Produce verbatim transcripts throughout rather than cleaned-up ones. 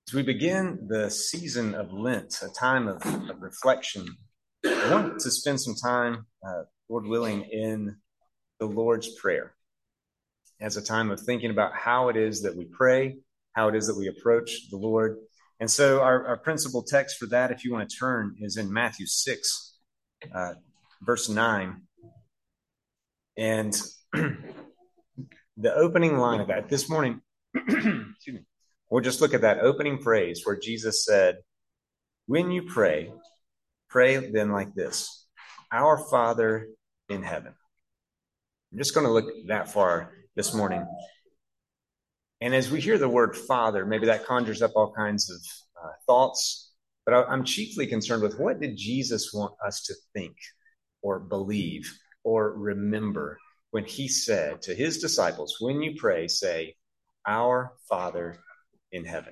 As we begin the season of Lent, a time of, of reflection, I want to spend some time, uh, Lord willing, in the Lord's Prayer as a time of thinking about how it is that we pray, how it is that we approach the Lord. And so our, our principal text for that, if you want to turn, is in Matthew six, uh, verse nine. And the opening line of that this morning, excuse me, we'll just look at that opening phrase where Jesus said, when you pray, pray then like this, our Father in heaven. I'm just going to look that far this morning. And as we hear the word Father, maybe that conjures up all kinds of uh, thoughts, but I, I'm chiefly concerned with what did Jesus want us to think or believe or remember when he said to his disciples, when you pray, say, our Father in heaven.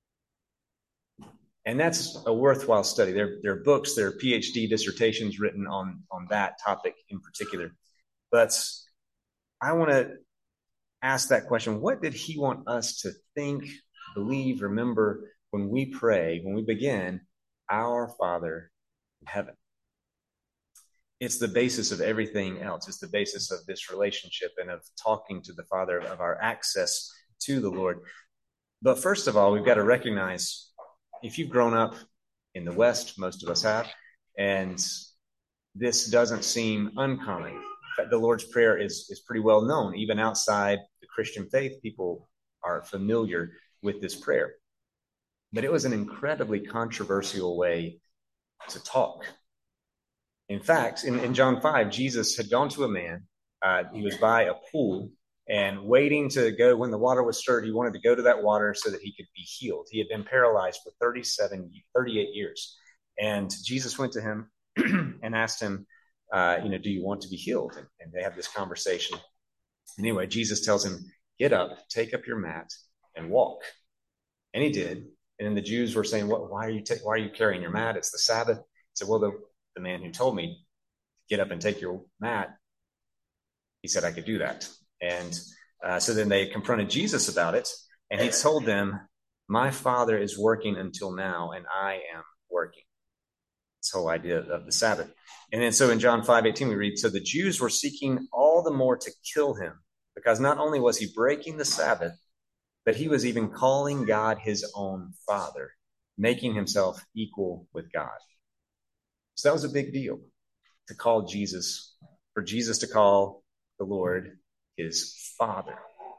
And that's a worthwhile study. There, there are books, there are PhD dissertations written on, on that topic in particular. But I want to ask that question. What did he want us to think, believe, remember when we pray, when we begin, our Father in heaven? It's the basis of everything else. It's the basis of this relationship and of talking to the Father, of our access to the Lord. But first of all, we've got to recognize, if you've grown up in the West, most of us have, and this doesn't seem uncommon. In fact, the Lord's Prayer is, is pretty well known. Even outside the Christian faith, people are familiar with this prayer. But it was an incredibly controversial way to talk. In fact, in, in John five, Jesus had gone to a man. Uh, he was by a pool and waiting to go when the water was stirred. He wanted to go to that water so that he could be healed. He had been paralyzed for thirty-seven, thirty-eight years. And Jesus went to him and asked him, uh, you know, do you want to be healed? And, and they have this conversation. Anyway, Jesus tells him, get up, take up your mat and walk. And he did. And then the Jews were saying, what, why are you, ta- why are you carrying your mat? It's the Sabbath. He said, well, the, the man who told me, get up and take your mat, he said I could do that. And uh, so then they confronted Jesus about it, and he told them, my Father is working until now, and I am working. This whole idea of the Sabbath. And then so in John five eighteen, we read, so the Jews were seeking all the more to kill him, because not only was he breaking the Sabbath, but he was even calling God his own Father, making himself equal with God. So that was a big deal, to call Jesus, for Jesus to call the Lord his Father.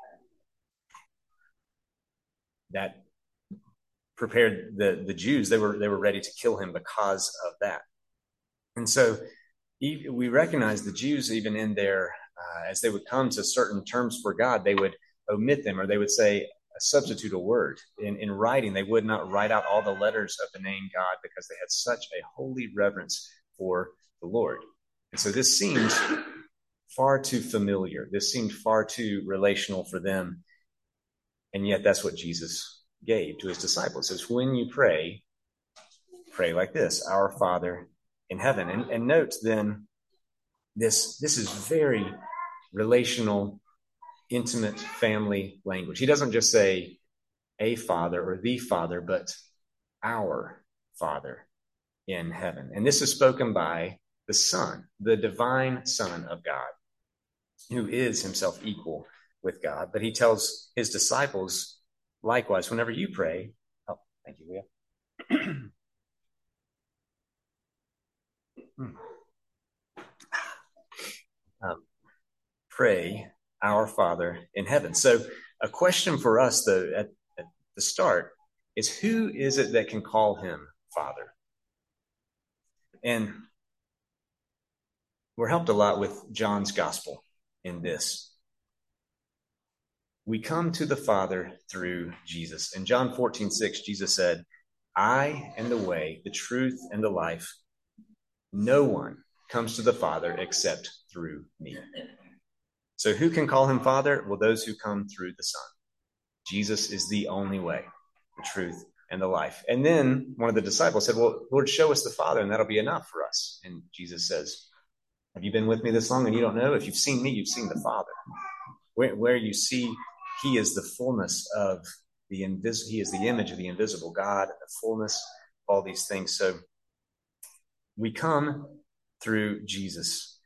That prepared the, the Jews. They were, they were ready to kill him because of that. And so we recognize the Jews, even in their, uh, as they would come to certain terms for God, they would omit them, or they would say, substitute a word. In, in writing, they would not write out all the letters of the name God because they had such a holy reverence for the Lord. And so this seemed far too familiar. This seemed far too relational for them. And yet that's what Jesus gave to his disciples. It says, when you pray, pray like this, our Father in heaven. And, and note then, this, this is very relational, intimate family language. He doesn't just say a Father or the Father, but our Father in heaven. And this is spoken by the Son, the divine Son of God, who is himself equal with God. But he tells his disciples, likewise, whenever you pray, oh, thank you, Leah. um, pray, our Father in heaven. So a question for us, though, at, at the start is, who is it that can call him Father? And we're helped a lot with John's gospel in this. We come to the Father through Jesus. In John fourteen six, Jesus said, I am the way, the truth, and the life. No one comes to the Father except through me. So who can call him Father? Well, those who come through the Son. Jesus is the only way, the truth, and the life. And then one of the disciples said, well, Lord, show us the Father, and that'll be enough for us. And Jesus says, have you been with me this long and you don't know? If you've seen me, you've seen the Father. Where, where you see he is the fullness of the invis- he is the image of the invisible God, the fullness of all these things. So we come through Jesus.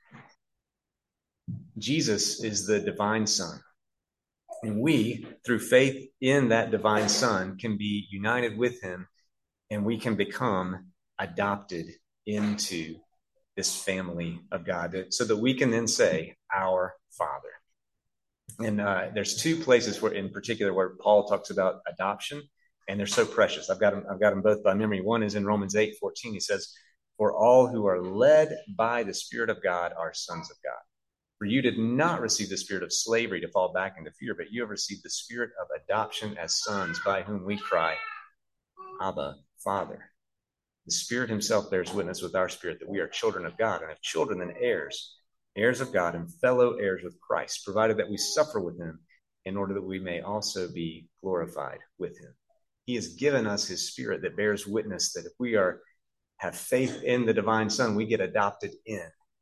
Jesus is the divine Son. And we, through faith in that divine Son, can be united with him, and we can become adopted into this family of God, so that we can then say, our Father. And uh, there's two places where, in particular, where Paul talks about adoption, and they're so precious. I've got them, I've got them both by memory. One is in Romans eight fourteen. He says, "For all who are led by the Spirit of God are sons of God. For you did not receive the spirit of slavery to fall back into fear, but you have received the spirit of adoption as sons, by whom we cry, Abba, Father." The Spirit himself bears witness with our spirit that we are children of God, and if children, then heirs, heirs of God and fellow heirs with Christ, provided that we suffer with him in order that we may also be glorified with him. He has given us his Spirit that bears witness that if we are have faith in the divine Son, we get adopted in.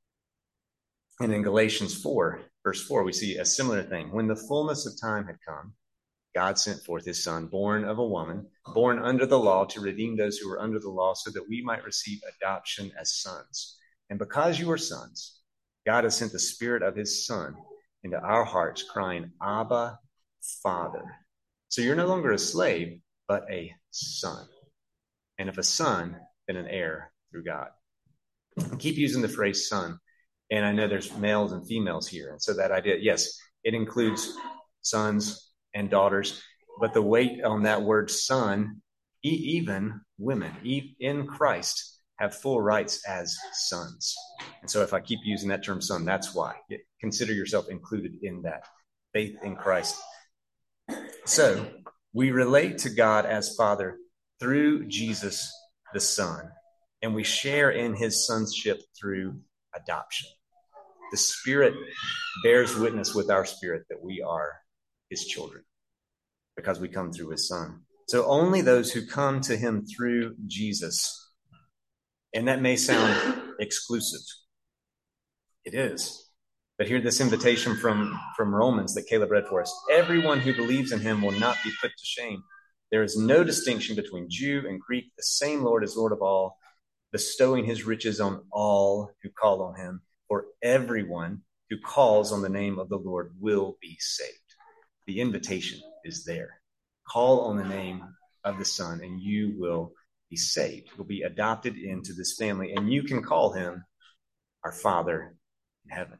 And in Galatians four, verse four, we see a similar thing. When the fullness of time had come, God sent forth his Son, born of a woman, born under the law, to redeem those who were under the law, so that we might receive adoption as sons. And because you are sons, God has sent the Spirit of his Son into our hearts, crying, Abba, Father. So you're no longer a slave, but a son. And if a son, then an heir through God. I keep using the phrase son, and I know there's males and females here. And so that idea, yes, it includes sons and daughters, but the weight on that word son, e- even women e- in Christ have full rights as sons. And so if I keep using that term son, that's why. Consider yourself included in that. Faith in Christ. So we relate to God as Father through Jesus the Son, and we share in his sonship through adoption. The Spirit bears witness with our spirit that we are his children because we come through his Son. So only those who come to him through Jesus, and that may sound exclusive. It is. But hear this invitation from, from Romans that Caleb read for us. Everyone who believes in him will not be put to shame. There is no distinction between Jew and Greek. The same Lord is Lord of all, bestowing his riches on all who call on him. For everyone who calls on the name of the Lord will be saved. The invitation is there. Call on the name of the Son, and you will be saved. You'll be adopted into this family, and you can call him our Father in heaven.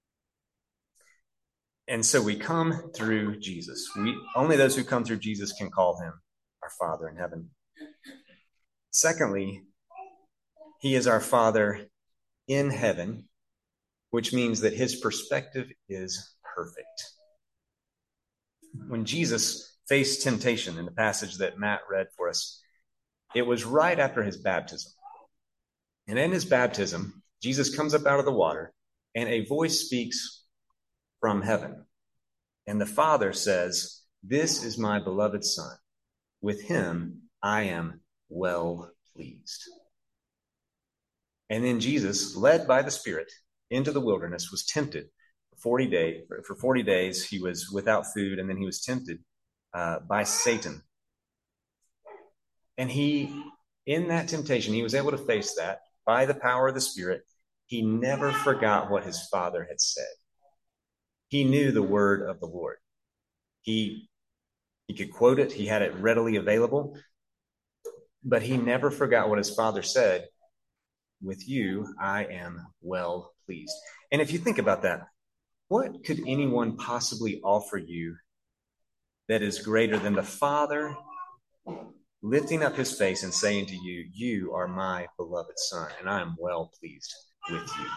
And so we come through Jesus. We only those who come through Jesus can call him our Father in heaven. Secondly, he is our Father in heaven, which means that his perspective is perfect. When Jesus faced temptation in the passage that Matt read for us, it was right after his baptism. And in his baptism, Jesus comes up out of the water, and a voice speaks from heaven. And the Father says, "This is my beloved Son. With him I am well pleased." And then Jesus, led by the Spirit into the wilderness, was tempted for forty days. For forty days, he was without food, and then he was tempted uh, by Satan. And he, in that temptation, he was able to face that by the power of the Spirit. He never forgot what his Father had said. He knew the word of the Lord. He, he could quote it. He had it readily available. But he never forgot what his Father said. With you, I am well pleased. And if you think about that, what could anyone possibly offer you that is greater than the Father lifting up his face and saying to you, "You are my beloved Son, and I am well pleased with you"?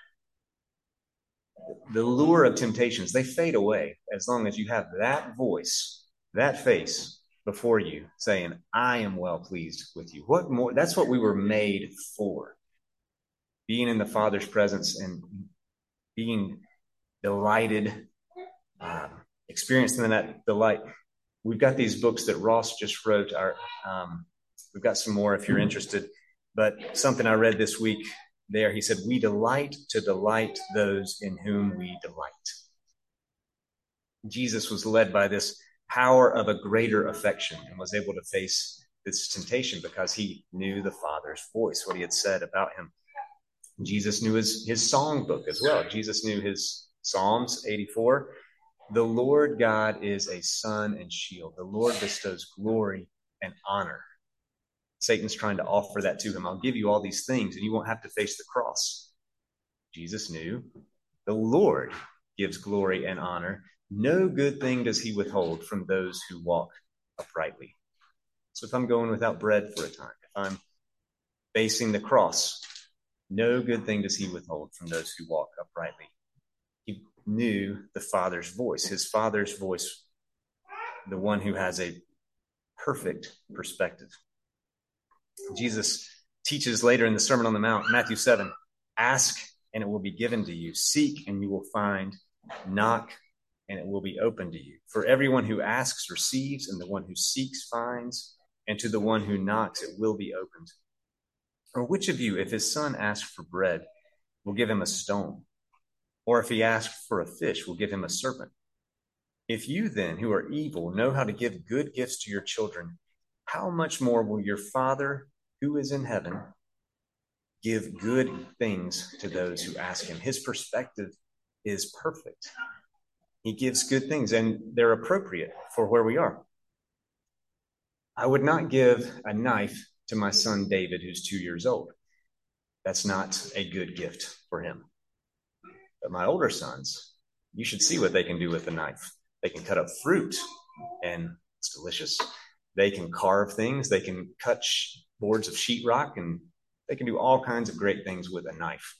The lure of temptations, they fade away as long as you have that voice, that face before you saying, "I am well pleased with you." What more? That's what we were made for. Being in the Father's presence and being delighted, um, experiencing that delight. We've got these books that Ross just wrote. Our, um, we've got some more if you're interested. But something I read this week there, he said, "We delight to delight those in whom we delight." Jesus was led by this power of a greater affection and was able to face this temptation because he knew the Father's voice, what he had said about him. Jesus knew his, his song book as well. Jesus knew his Psalms eighty-four. The Lord God is a sun and shield. The Lord bestows glory and honor. Satan's trying to offer that to him. I'll give you all these things and you won't have to face the cross. Jesus knew the Lord gives glory and honor. No good thing does he withhold from those who walk uprightly. So if I'm going without bread for a time, if I'm facing the cross, no good thing does he withhold from those who walk uprightly. He knew the Father's voice, his Father's voice, the one who has a perfect perspective. Jesus teaches later in the Sermon on the Mount, Matthew seven, ask and it will be given to you. Seek and you will find. Knock and it will be open to you. For everyone who asks receives, and the one who seeks finds, and to the one who knocks it will be opened. Or which of you, if his son asks for bread, will give him a stone? Or if he asks for a fish, will give him a serpent? If you then, who are evil, know how to give good gifts to your children, how much more will your Father who is in heaven give good things to those who ask him? His perspective is perfect. He gives good things, and they're appropriate for where we are. I would not give a knife to my son David, who's two years old. That's not a good gift for him. But my older sons, you should see what they can do with a knife. They can cut up fruit, and it's delicious. They can carve things. They can cut sh- boards of sheetrock, and they can do all kinds of great things with a knife.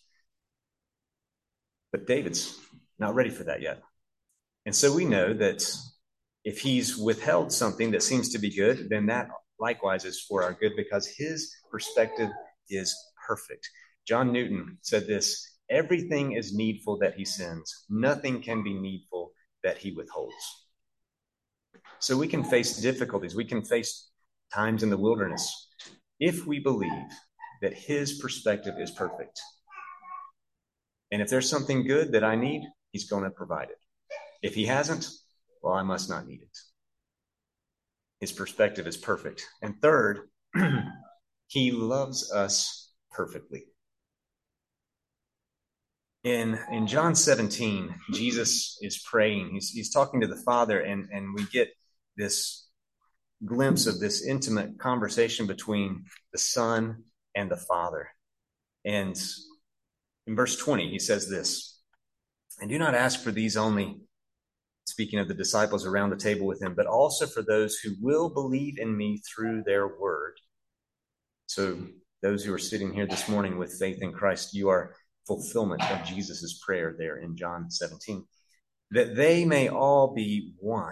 But David's not ready for that yet. And so we know that if he's withheld something that seems to be good, then that likewise is for our good because his perspective is perfect. John Newton said this, everything is needful that he sends. Nothing can be needful that he withholds. So we can face difficulties. We can face times in the wilderness if we believe that his perspective is perfect. And if there's something good that I need, he's going to provide it. If he hasn't, well, I must not need it. His perspective is perfect. And third, he loves us perfectly. In, in John seventeen, Jesus is praying. He's, he's talking to the Father, and, and we get this glimpse of this intimate conversation between the Son and the Father. And in verse twenty, he says this, and do not ask for these only, speaking of the disciples around the table with him, but also for those who will believe in me through their word. So those who are sitting here this morning with faith in Christ, you are fulfillment of Jesus's prayer there in John seventeen, that they may all be one,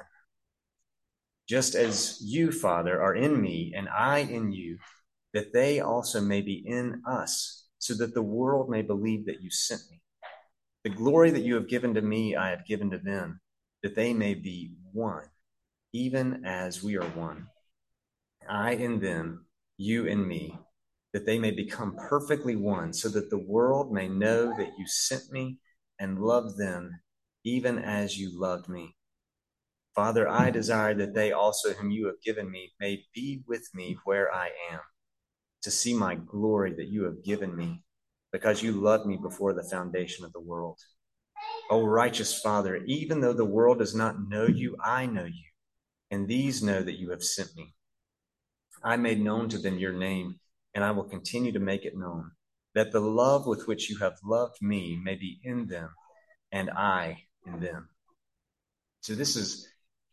just as you, Father, are in me and I in you, that they also may be in us, so that the world may believe that you sent me. The glory that you have given to me, I have given to them, that they may be one, even as we are one. I in them, you in me, that they may become perfectly one, so that the world may know that you sent me and loved them, even as you loved me. Father, I desire that they also whom you have given me may be with me where I am, to see my glory that you have given me, because you loved me before the foundation of the world. O righteous Father, even though the world does not know you, I know you, and these know that you have sent me. I made known to them your name, and I will continue to make it known, that the love with which you have loved me may be in them, and I in them. So this is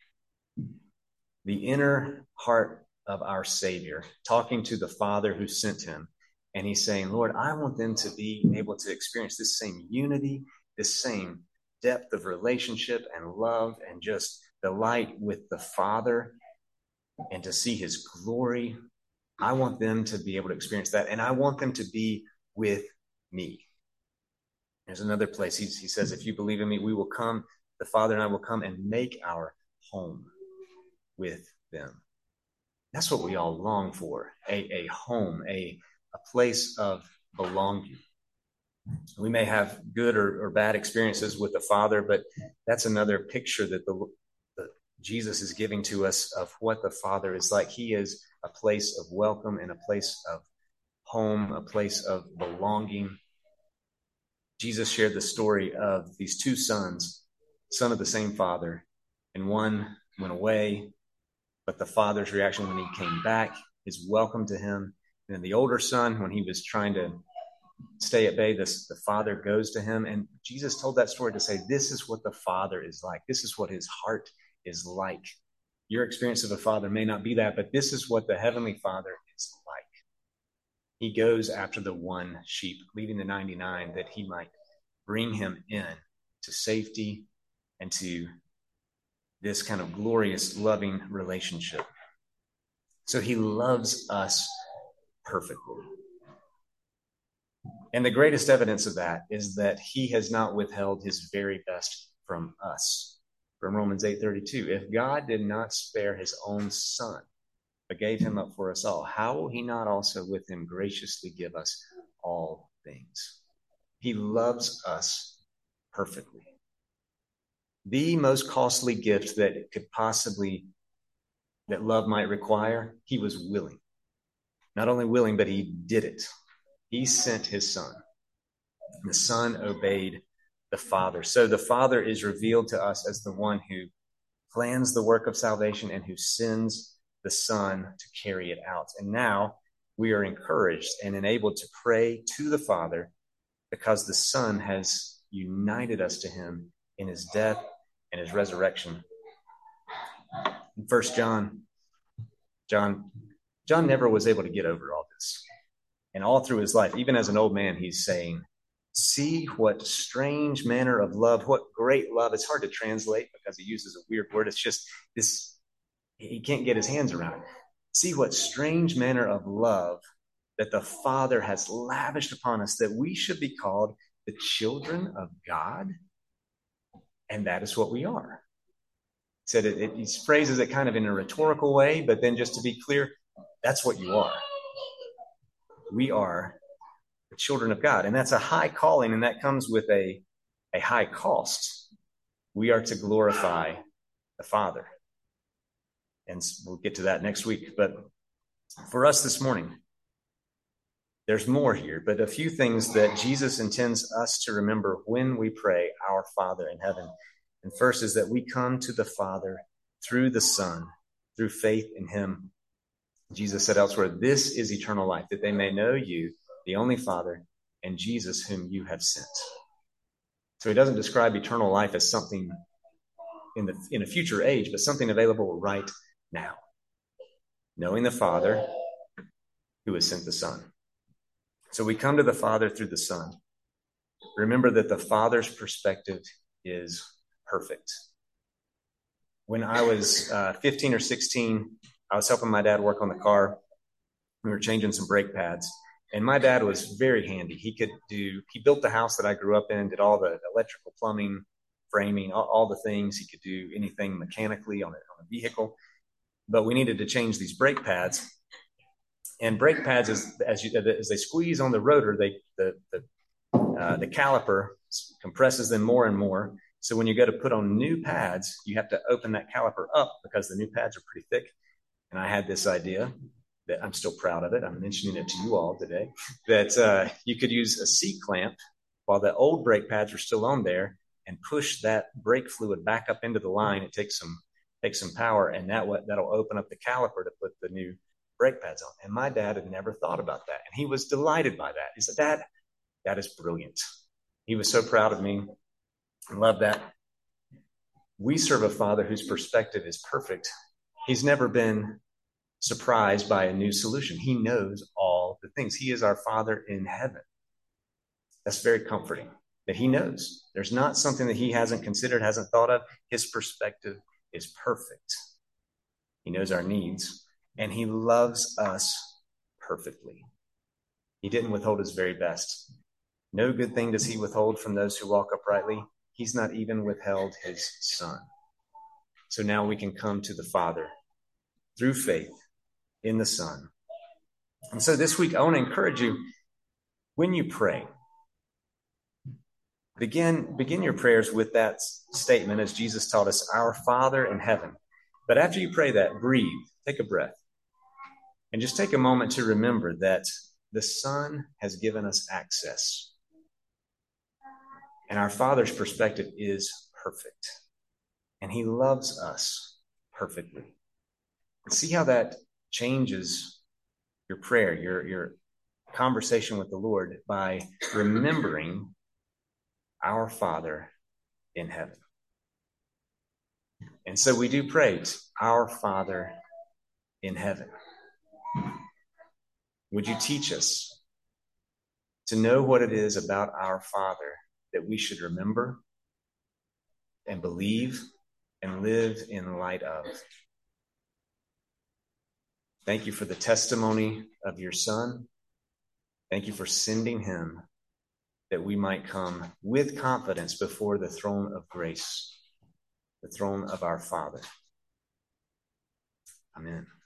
the inner heart of our Savior, talking to the Father who sent him. And he's saying, Lord, I want them to be able to experience this same unity, this same depth of relationship and love and just delight with the Father and to see his glory. I want them to be able to experience that. And I want them to be with me. There's another place. He, he says, if you believe in me, we will come, the Father and I will come and make our home with them. That's what we all long for, a, a home, a, a place of belonging. We may have good or, or bad experiences with the Father, but that's another picture that the, the Jesus is giving to us of what the Father is like. He is a place of welcome and a place of home, a place of belonging. Jesus shared the story of these two sons, son of the same father, and one went away, but the father's reaction when he came back, his welcome to him. And then the older son, when he was trying to stay at bay, this, the father goes to him. And Jesus told that story to say, this is what the Father is like. This is what his heart is like. Your experience of a father may not be that, but this is what the Heavenly Father is like. He goes after the one sheep, leaving the ninety-nine, that he might bring him in to safety and to this kind of glorious, loving relationship. So he loves us perfectly. And the greatest evidence of that is that he has not withheld his very best from us. From Romans eight thirty-two, if God did not spare his own son, but gave him up for us all, how will he not also with him graciously give us all things? He loves us perfectly. The most costly gift that it could possibly, that love might require, he was willing. Not only willing, but he did it. He sent his son. The son obeyed the Father. So the Father is revealed to us as the one who plans the work of salvation and who sends the Son to carry it out. And now we are encouraged and enabled to pray to the Father because the Son has united us to him in his death and his resurrection. In First John, John, John never was able to get over all this. And all through his life, even as an old man, he's saying, see what strange manner of love, what great love. It's hard to translate because he uses a weird word. It's just this, he can't get his hands around it. See what strange manner of love that the Father has lavished upon us, that we should be called the children of God. And that is what we are. He said it, it, he phrases it kind of in a rhetorical way, but then just to be clear, that's what you are. We are the children of God. And that's a high calling, and that comes with a, a high cost. We are to glorify the Father. And we'll get to that next week. But for us this morning, there's more here, but a few things that Jesus intends us to remember when we pray, our Father in heaven. And first is that we come to the Father through the Son, through faith in him. Jesus said elsewhere, this is eternal life, that they may know you, the only Father, and Jesus whom you have sent. So he doesn't describe eternal life as something in the in a future age, but something available right now. Knowing the Father who has sent the Son. So we come to the Father through the Son. Remember that the Father's perspective is perfect. When I was uh, fifteen or sixteen, I was helping my dad work on the car. We were changing some brake pads. And my dad was very handy. He could do, he built the house that I grew up in, did all the electrical, plumbing, framing, all, all the things. He could do anything mechanically on a, on a vehicle. But we needed to change these brake pads. And brake pads, as, as, you, as they squeeze on the rotor, they the the, uh, the caliper compresses them more and more. So when you go to put on new pads, you have to open that caliper up because the new pads are pretty thick. And I had this idea that I'm still proud of it. I'm mentioning it to you all today, that uh, you could use a C-clamp while the old brake pads are still on there and push that brake fluid back up into the line. It takes some takes some power, and that that'll open up the caliper to put the new brake pads on. And my dad had never thought about that, and he was delighted by that. He said, Dad, that is brilliant. He was so proud of me. I love that. We serve a Father whose perspective is perfect. He's never been surprised by a new solution. He knows all the things. He is our Father in heaven. That's very comforting, that he knows. There's not something that he hasn't considered, hasn't thought of. His perspective is perfect. He knows our needs, and he loves us perfectly. He didn't withhold his very best. No good thing does he withhold from those who walk uprightly. He's not even withheld his Son. So now we can come to the Father through faith in the Son. And so this week, I want to encourage you, when you pray, begin, begin your prayers with that statement, as Jesus taught us, our Father in heaven. But after you pray that, breathe, take a breath, and just take a moment to remember that the Son has given us access. And our Father's perspective is perfect. And he loves us perfectly. And see how that changes your prayer, your, your conversation with the Lord by remembering our Father in heaven. And so we do pray, our Father in heaven. Would you teach us to know what it is about our Father that we should remember and believe and live in light of? Thank you for the testimony of your Son. Thank you for sending him that we might come with confidence before the throne of grace, the throne of our Father. Amen.